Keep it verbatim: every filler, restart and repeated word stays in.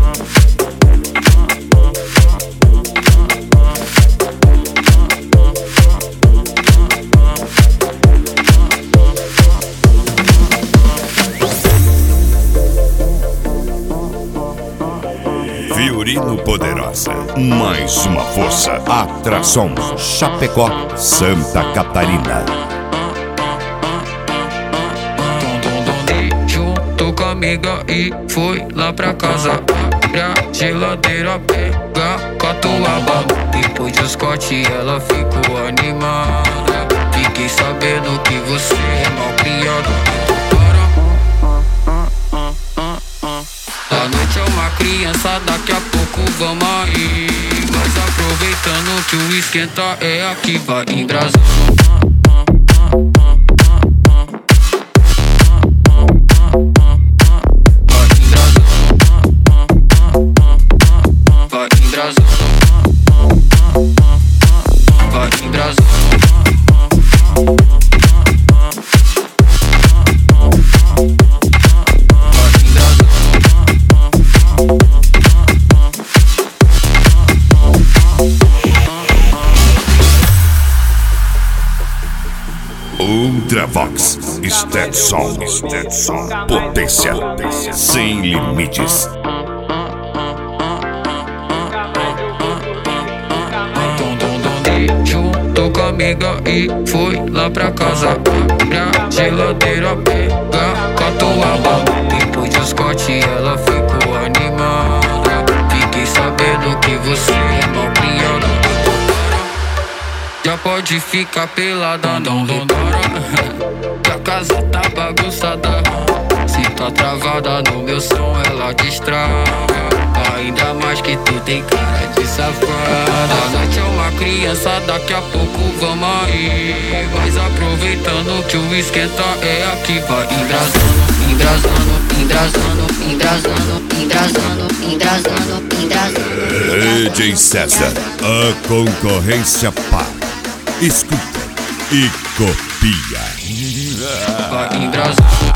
Viorino Poderosa, mais uma força. Atração Chapecó, Santa Catarina. Junto com a amiga e foi lá pra casa. Abre a geladeira, pega catuaba. Depois do Scott ela ficou animada. Fiquei sabendo que você é mal criado. A noite é uma criança, daqui a pouco vamos aí. Mas aproveitando que o esquenta é aqui, vai embrasando. Vai embrasando. Vai embrasando. Ultravox, Stetson, Stetson, potência sem limites. Junto com a amiga e foi lá pra casa. Abre a geladeira, pega catuaba. Depois do Scott ela ficou animada. Fiquei sabendo que você é mal criado. Já pode ficar pelada, não demora. Que a casa tá bagunçada. Se tá travada no meu som, ela destrava. Ainda mais que tu tem cara de safada. A noite é uma criança, daqui a pouco vamos aí. Mas aproveitando que o esquenta é aqui, vai embrasando, embrasando, embrasando, embrasando, embrasando, embrasando, embrasando. D J César, a concorrência para. Escuta e copia. Vai embrasando.